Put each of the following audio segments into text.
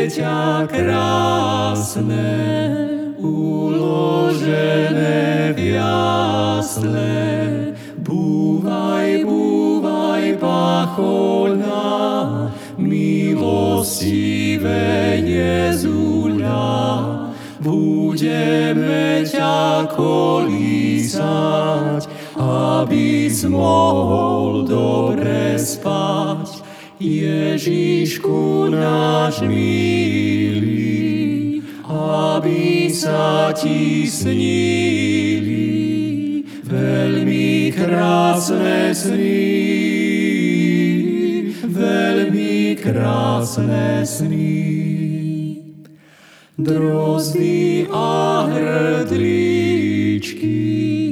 dieťa krásne, uložené v jasle. Búvaj, búvaj, pachoľa, milostivé Jezuľa, budeme ťa kolísať, aby mohol dobre spať. Ježišku náš milý, aby sa ti snili veľmi krásne sny, veľmi krásne sny. Drozdy a hrdličky,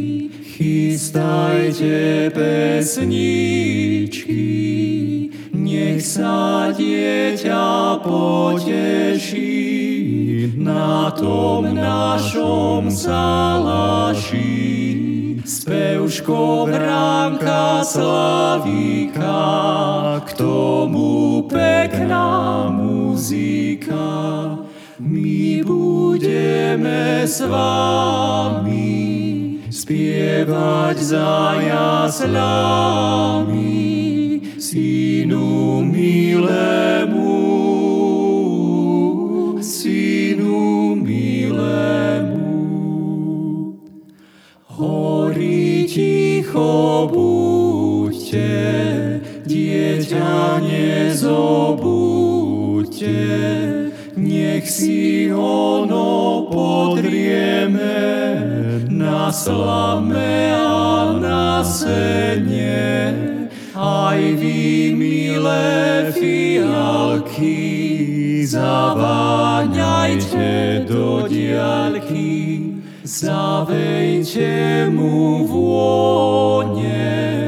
chystajte pesničky, nech sa dieťa poteší na tom našom salaši. Spevško Vránka Slavíka, k tomu pekná muzika. My budeme s vami spievať za jasľami, synu milému, synu milému. Hori ticho buďte, dieťa nezobudte, nech si ono podrieme na slame a na sene. Aj vy, milé fialky, zaváňajte do diaľky, zavejte mu vône,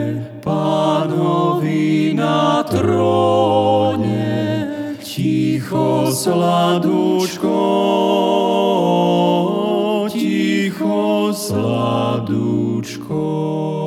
Pánovi na tróne. Ticho, sladúčko, ticho, sladúčko.